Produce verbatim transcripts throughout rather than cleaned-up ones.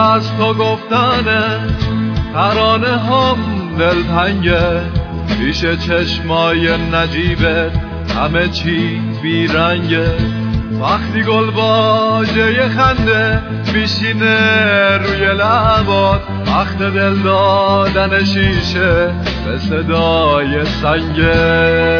از تو گفتنه ترانه هم دلتنگه، پیش چشمای نجیبت همه چی بیرنگه. وقتی گل باجه خنده میشینه روی لبات، وقت دل دادن شیشه به صدای سنگه.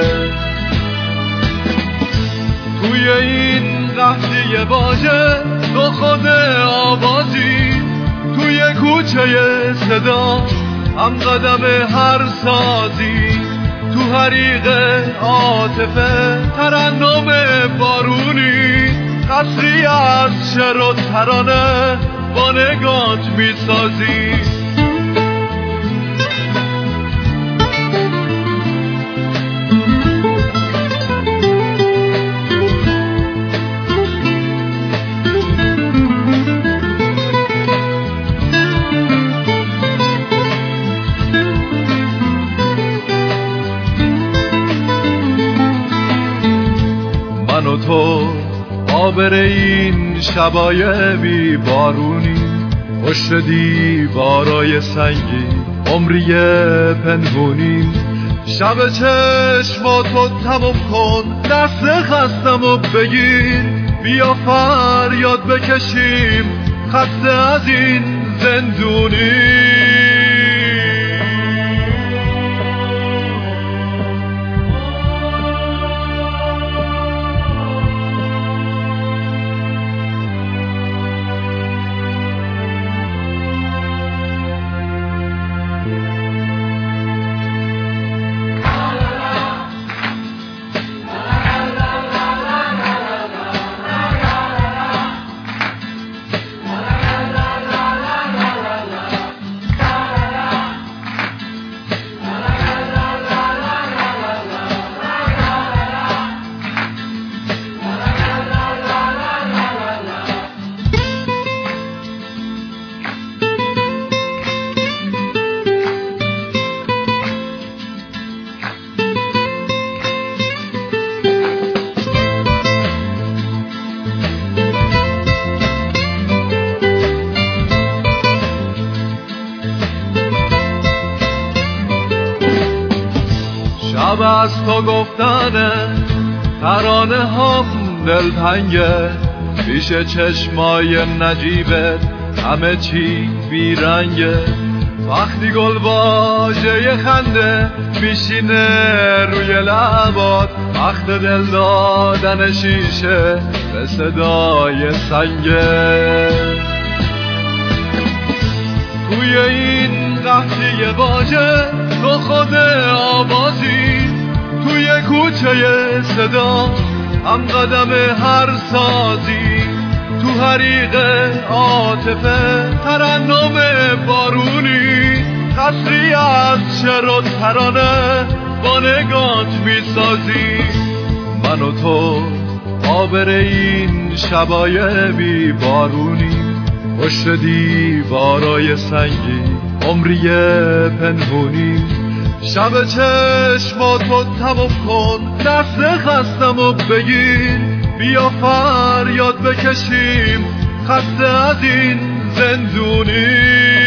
توی این قحطی باجه تو خود آوازی، توی کوچه صدا هم قدم هر سازی، تو حریق عاطفه ترنم بارونی، قصری از شعر و ترانه با نگات میسازی. من و تو آبر این شبای بی بارونی، پشت دیوارای سنگی عمری پنهونی. شب چشماتو تموم کن، دست خستمو بگیر، بیا فریاد بکشیم خسته از این زندونی. شب از تو گفتنه ترانه هم دلتنگه، پیش چشمای نجیبت همه چی بیرنگه. وقتی گل واژه خنده میشینه روی لبات، وقت دل دادن شیشه به صدای سنگه. توی این قحطی باجه تو خود آوازی، توی کوچه صدا هم قدم هر سازی، تو حریق عاطفه ترنم بارونی، قصری از شعر و ترانه با نگات میسازی. من و تو آبر این شبای بی بارونی، پشت دیوارای سنگی عمری پنهونی. شب چشماتو تموم کن، دست خستمو بگیر، بیا فریاد بکشیم خسته از این زندونی.